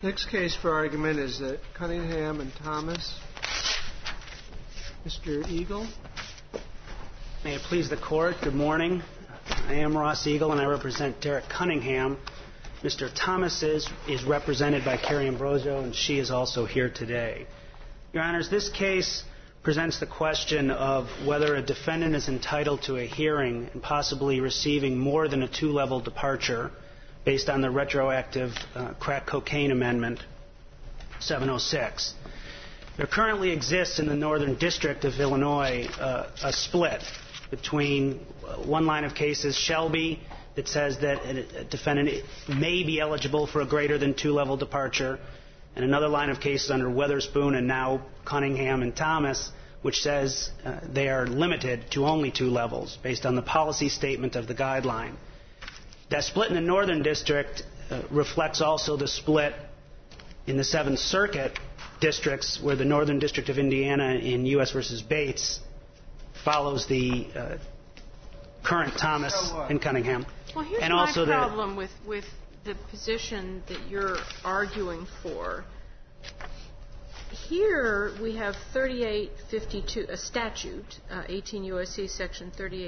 Next case for argument is Cunningham and Thomas. Mr. Eagle. May it please the Court, good morning. I am Ross Eagle and I represent Derek Cunningham. Mr. Thomas is represented by Carrie Ambrosio and she is also here today. Your Honors, this case presents the question of whether a defendant is entitled to a hearing and possibly receiving more than a two-level departure based on the retroactive crack cocaine amendment 706. There currently exists in the Northern District of Illinois a split between one line of cases, Shelby, that says that a defendant may be eligible for a greater than two-level departure, and another line of cases under Weatherspoon and now Cunningham and Thomas, which says they are limited to only two levels based on the policy statement of the guideline. That split in the Northern District reflects also the split in the Seventh Circuit districts, where the Northern District of Indiana in U.S. v. Bates follows the current Thomas and Cunningham. Well, here's my problem with the position that you're arguing for. Here we have 3852, a statute, 18 U.S.C. section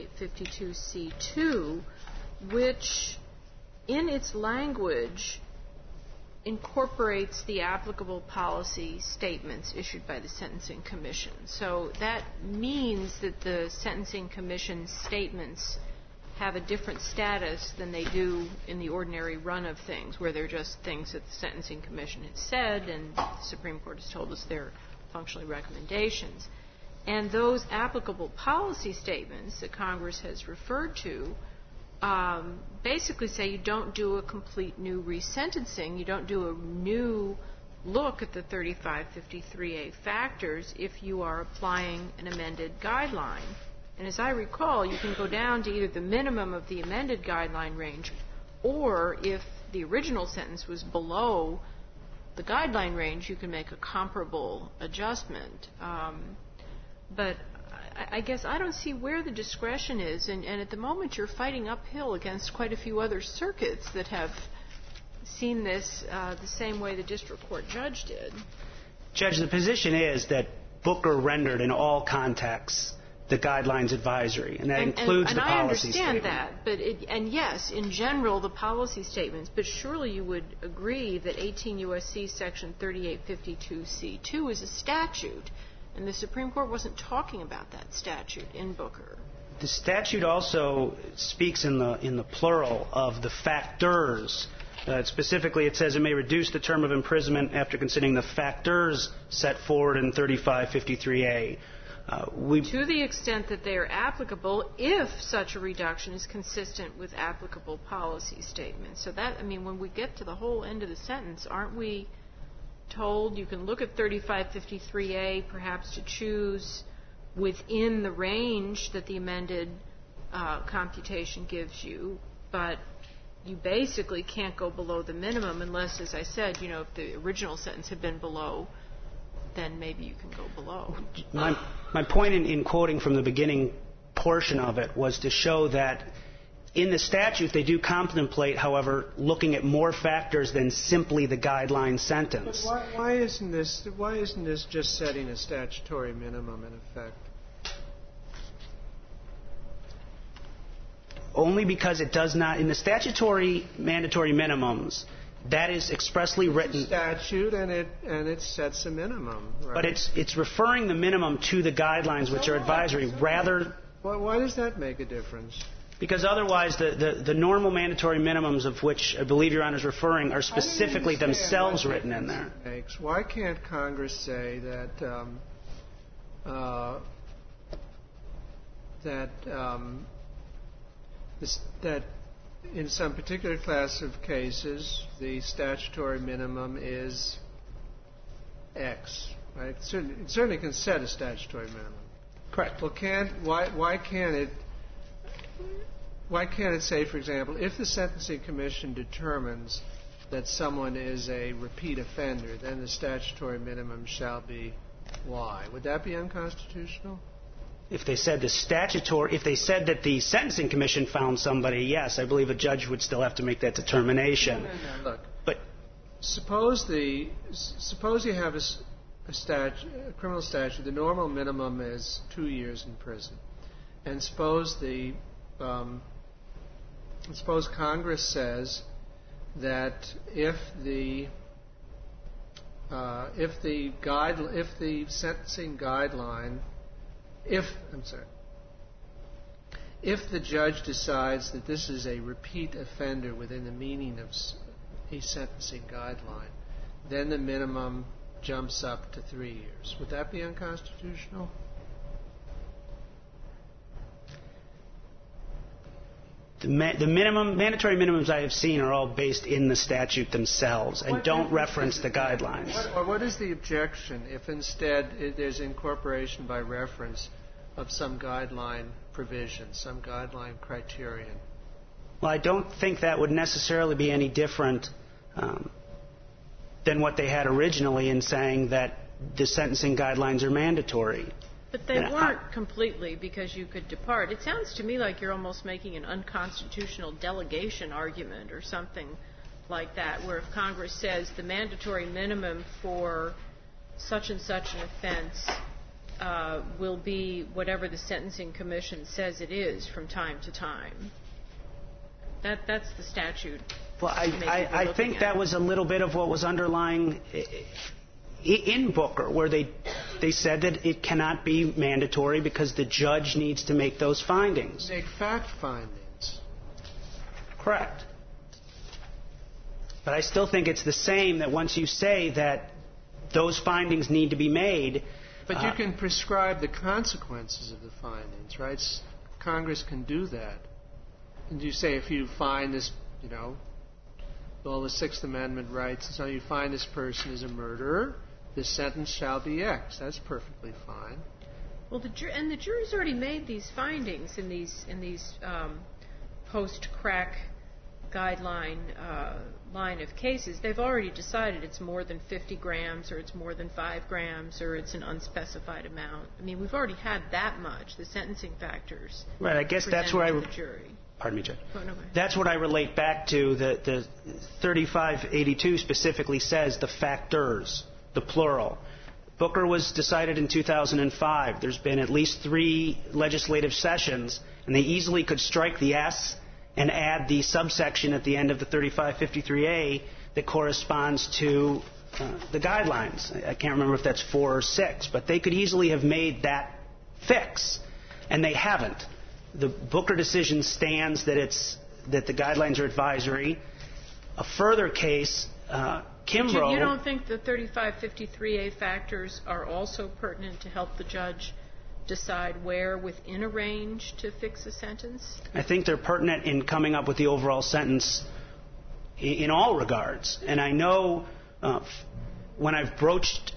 3852C2, which in its language incorporates the applicable policy statements issued by the Sentencing Commission. So that means that the Sentencing Commission statements have a different status than they do in the ordinary run of things, where they're just things that the Sentencing Commission has said and the Supreme Court has told us they're functionally recommendations. And those applicable policy statements that Congress has referred to basically say you don't do a complete new resentencing, you don't do a new look at the 3553A factors if you are applying an amended guideline. And as I recall, you can go down to either the minimum of the amended guideline range, or if the original sentence was below the guideline range, you can make a comparable adjustment. But I guess I don't see where the discretion is, and at the moment you're fighting uphill against quite a few other circuits that have seen this the same way the district court judge did. Judge, the position is that Booker rendered in all contexts the guidelines advisory, and that includes the policy statement. And I understand that, and yes, in general, the policy statements, but surely you would agree that 18 U.S.C. section 3852C2 is a statute, and the Supreme Court wasn't talking about that statute in Booker. The statute also speaks in the plural of the factors. Specifically, it says it may reduce the term of imprisonment after considering the factors set forward in 3553A. To the extent that they are applicable, if such a reduction is consistent with applicable policy statements. So that, I mean, when we get to the whole end of the sentence, aren't we told you can look at 3553A perhaps to choose within the range that the amended computation gives you, but you basically can't go below the minimum unless, as I said, you know, if the original sentence had been below, then maybe you can go below. My point in quoting from the beginning portion of it was to show that in the statute they do contemplate, however, looking at more factors than simply the guideline sentence. But why isn't this just setting a statutory minimum in effect? Only because it does not, in the statutory mandatory minimums, that is expressly written. It's a statute and it sets a minimum, right? But it's referring the minimum to the guidelines, which are advisory, rather. Why does that make a difference? Because otherwise the normal mandatory minimums of which I believe Your Honor is referring are specifically themselves written in there. Why can't Congress say that that in some particular class of cases the statutory minimum is X, right? It certainly can set a statutory minimum. Correct. Well, why can't it say, for example, if the Sentencing Commission determines that someone is a repeat offender, then the statutory minimum shall be Y? Would that be unconstitutional? If they said that the Sentencing Commission found somebody, yes, I believe a judge would still have to make that determination. No. Look, but suppose you have a criminal statute. The normal minimum is 2 years in prison, and suppose Congress says that if the sentencing guideline, if the judge decides that this is a repeat offender within the meaning of a sentencing guideline, then the minimum jumps up to 3 years. Would that be unconstitutional? The mandatory minimums I have seen are all based in the statute themselves and don't reference the guidelines. What is the objection if instead there's incorporation by reference of some guideline provision, some guideline criterion? Well, I don't think that would necessarily be any different than what they had originally in saying that the sentencing guidelines are mandatory. But they weren't completely, because you could depart. It sounds to me like you're almost making an unconstitutional delegation argument or something like that, where if Congress says the mandatory minimum for such and such an offense will be whatever the Sentencing Commission says it is from time to time. That's the statute. Well, I think that was a little bit of what was underlying in Booker, where they said that it cannot be mandatory because the judge needs to make those findings. Make fact findings. Correct. But I still think it's the same, that once you say that those findings need to be made. But you can prescribe the consequences of the findings, right? Congress can do that. And you say if you find this, all the Sixth Amendment rights, so you find this person is a murderer, the sentence shall be X. That's perfectly fine. Well, the jury's already made these findings in these post-crack guideline line of cases. They've already decided it's more than 50 grams, or it's more than 5 grams, or it's an unspecified amount. I mean, we've already had that much. The sentencing factors. Right. I guess that's where the jury. Pardon me, Judge. Oh, no, that's what I relate back to. The 3582 specifically says the factors, the plural. Booker was decided in 2005. There's been at least 3 legislative sessions, and they easily could strike the S and add the subsection at the end of the 3553A that corresponds to the guidelines. I can't remember if that's 4 or 6, but they could easily have made that fix, and they haven't. The Booker decision stands that the guidelines are advisory. A further case, Kimbrough. You don't think the 3553A factors are also pertinent to help the judge decide where within a range to fix a sentence? I think they're pertinent in coming up with the overall sentence in all regards. And I know when I've broached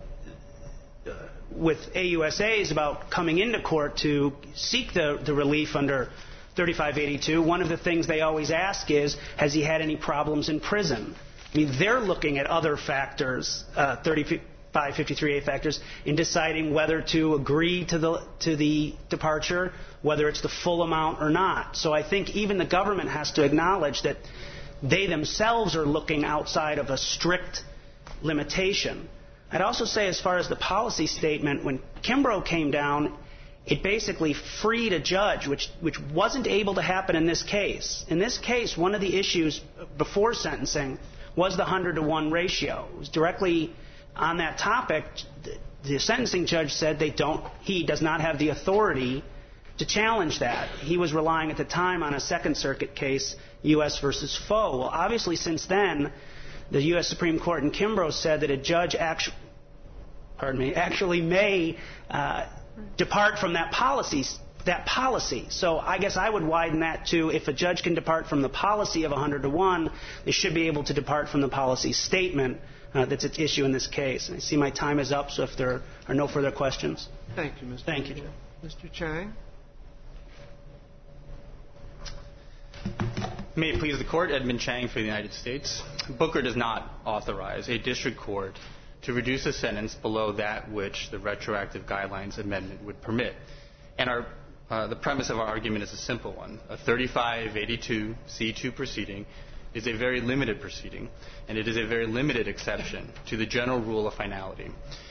with AUSAs about coming into court to seek the relief under 3582, one of the things they always ask is, has he had any problems in prison? I mean, they're looking at other factors, 3553A factors, in deciding whether to agree to the departure, whether it's the full amount or not. So I think even the government has to acknowledge that they themselves are looking outside of a strict limitation. I'd also say, as far as the policy statement, when Kimbrough came down, it basically freed a judge, which wasn't able to happen in this case. In this case, one of the issues before sentencing was the 100-to-1 ratio. It was directly on that topic. The sentencing judge said he does not have the authority to challenge that. He was relying at the time on a Second Circuit case, U.S. versus Foe. Well, obviously, since then, the U.S. Supreme Court in Kimbrough said that a judge actually may depart from that policy. So I guess I would widen that to, if a judge can depart from the policy of 100-to-1, they should be able to depart from the policy statement that's at issue in this case. And I see my time is up, so if there are no further questions. Thank you, Mr. Thank you, Judge. Mr. Chang? May it please the Court, Edmund Chang for the United States. Booker does not authorize a district court to reduce a sentence below that which the retroactive guidelines amendment would permit. And the premise of our argument is a simple one. A 3582C2 proceeding is a very limited proceeding, and it is a very limited exception to the general rule of finality.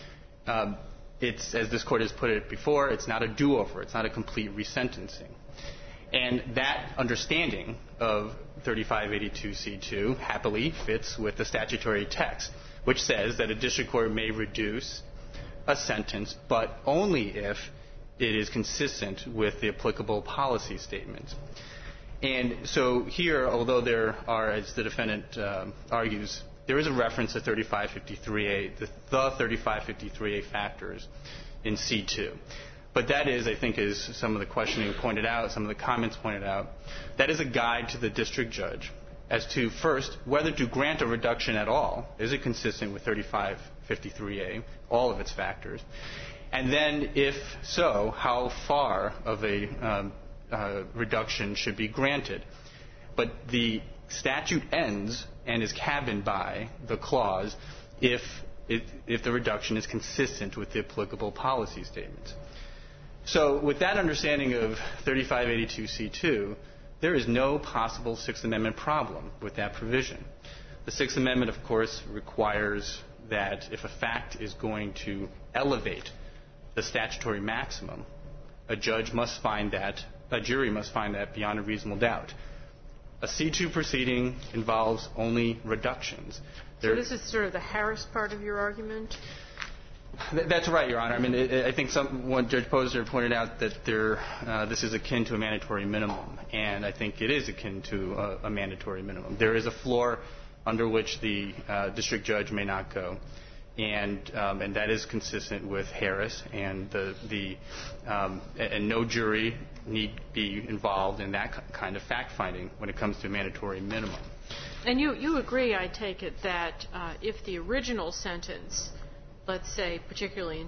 It's, as this Court has put it before, it's not a do-over. It's not a complete resentencing. And that understanding of 3582C2 happily fits with the statutory text, which says that a district court may reduce a sentence, but only if it is consistent with the applicable policy statement. And so here, although there are, as the defendant argues, there is a reference to 3553A, the 3553A factors in C2. But that is, I think, as some of the questioning pointed out, some of the comments pointed out, that is a guide to the district judge as to, first, whether to grant a reduction at all. Is it consistent with 3553A, all of its factors? And then, if so, how far of a reduction should be granted? But the statute ends and is cabined by the clause if the reduction is consistent with the applicable policy statements. So with that understanding of 3582C2, there is no possible Sixth Amendment problem with that provision. The Sixth Amendment, of course, requires that if a fact is going to elevate the statutory maximum, a jury must find that beyond a reasonable doubt. A C2 proceeding involves only reductions. So this is sort of the Harris part of your argument? That's right, Your Honor. I mean, I think Judge Posner pointed out that this is akin to a mandatory minimum, and I think it is akin to a mandatory minimum. There is a floor under which the district judge may not go, and that is consistent with Harris, and and no jury need be involved in that kind of fact-finding when it comes to a mandatory minimum. And you agree, I take it, that if the original sentence, let's say, particularly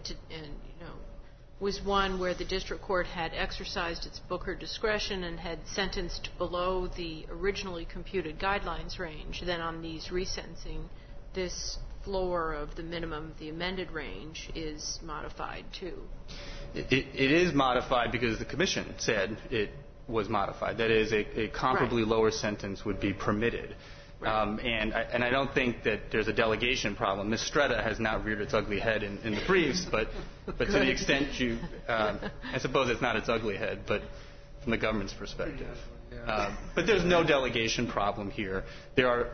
was one where the district court had exercised its Booker discretion and had sentenced below the originally computed guidelines range, then on these resentencing, this floor of the minimum, the amended range, is modified too. It is modified because the commission said it was modified. That is, a comparably lower sentence would be permitted. Right. And I don't think that there's a delegation problem. Ms. Stretta has not reared its ugly head in the briefs, but to the extent I suppose it's not its ugly head, but from the government's perspective. But there's no delegation problem here. There are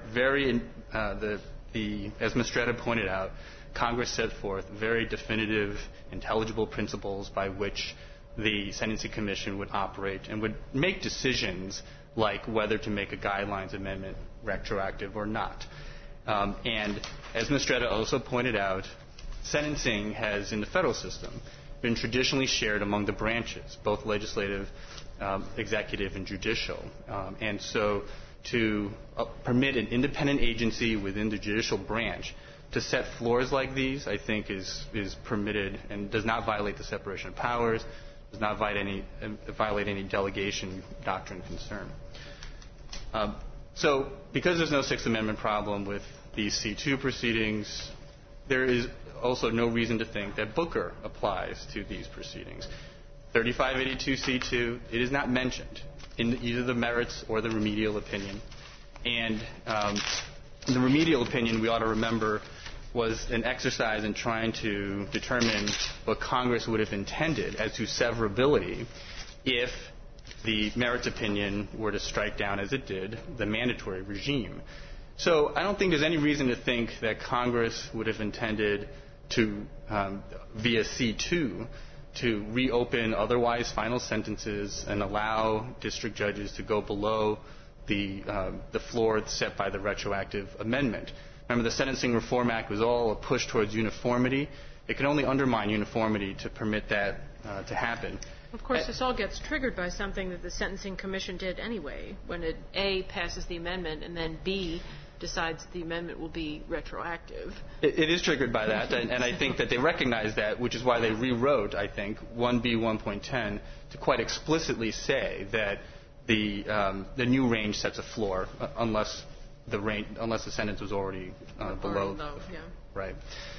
as Ms. Stretta pointed out, Congress set forth very definitive, intelligible principles by which the Sentencing Commission would operate and would make decisions like whether to make a guidelines amendment retroactive or not. And as Ms. Stretta also pointed out, sentencing has, in the federal system, been traditionally shared among the branches, both legislative, executive, and judicial. And so to permit an independent agency within the judicial branch to set floors like these, I think, is permitted and does not violate the separation of powers, does not violate any delegation doctrine concern. So because there's no Sixth Amendment problem with these C2 proceedings, there is also no reason to think that Booker applies to these proceedings. 3582C2, it is not mentioned in either the merits or the remedial opinion. And the remedial opinion, we ought to remember, was an exercise in trying to determine what Congress would have intended as to severability if the merits opinion were to strike down, as it did, the mandatory regime. So I don't think there's any reason to think that Congress would have intended to, via C2, to reopen otherwise final sentences and allow district judges to go below the floor set by the retroactive amendment. Remember, the Sentencing Reform Act was all a push towards uniformity. It can only undermine uniformity to permit that to happen. Of course, this all gets triggered by something that the Sentencing Commission did anyway, when it, A, passes the amendment, and then, B, decides the amendment will be retroactive. It is triggered by that, and I think that they recognize that, which is why they rewrote, I think, 1B1.10 to quite explicitly say that the new range sets a floor unless the sentence was already below. Yeah. Right.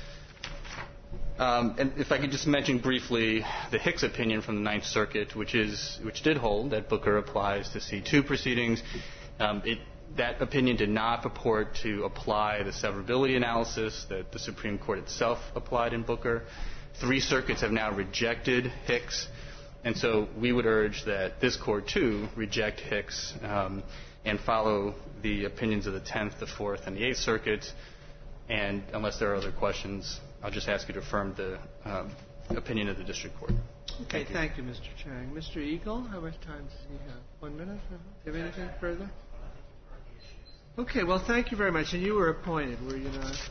And if I could just mention briefly the Hicks opinion from the Ninth Circuit, which did hold that Booker applies to C2 proceedings. That opinion did not purport to apply the severability analysis that the Supreme Court itself applied in Booker. 3 circuits have now rejected Hicks, and so we would urge that this Court, too, reject Hicks and follow the opinions of the 10th, the 4th, and the 8th circuits. And unless there are other questions, I'll just ask you to affirm the opinion of the District Court. Okay, thank you, Mr. Chang. Mr. Eagle, how much time does he have? 1 minute? Do you have anything further? Okay, well, thank you very much. And you were appointed, were you not?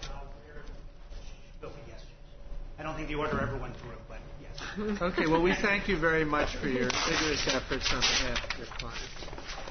Yes. I don't think the order ever went through, but yes. Okay, well, we thank you very much for your vigorous efforts on behalf of your clients.